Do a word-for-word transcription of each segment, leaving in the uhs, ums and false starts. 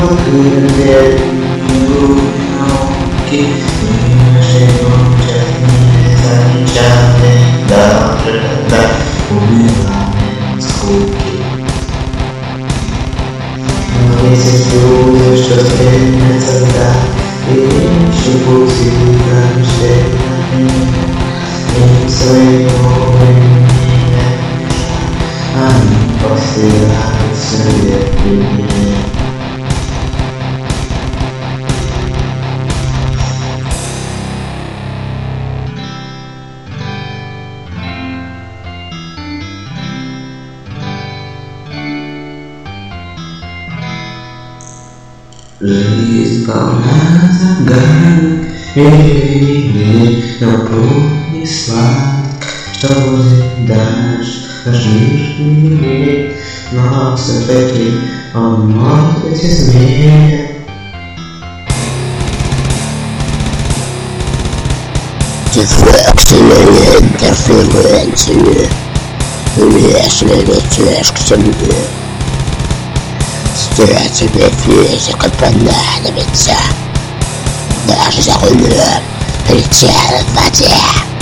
그대 이렇게 이것에 혼자의 산장에 나를 한다 우리만의 속에 너의 세상을 쫓아내면서다 이치고 지금 시간에 인소의 모든 아니 버스 한수의 빛이 Жизнь полна загадок, и жизнь напомни сладко, что будет дальше, дождись не но все-таки он может быть изменен. Differential interference, если летишь к земле. Стоит тебе физика понадобится, даже за рулем летят в воде.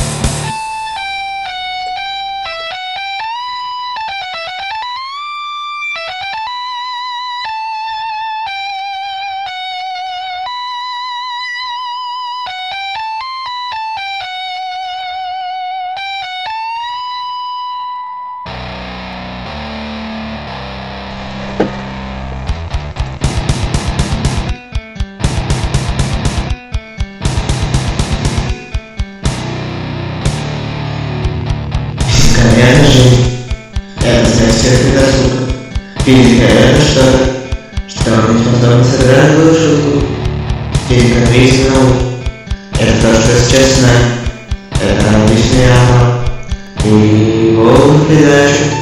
Это жизнь, это значит досуг. Физика это что? Что мы способны сыграть злую шутку. Физика движется наук. Это то, что сейчас знаем. Это обычный амор. И его передачу.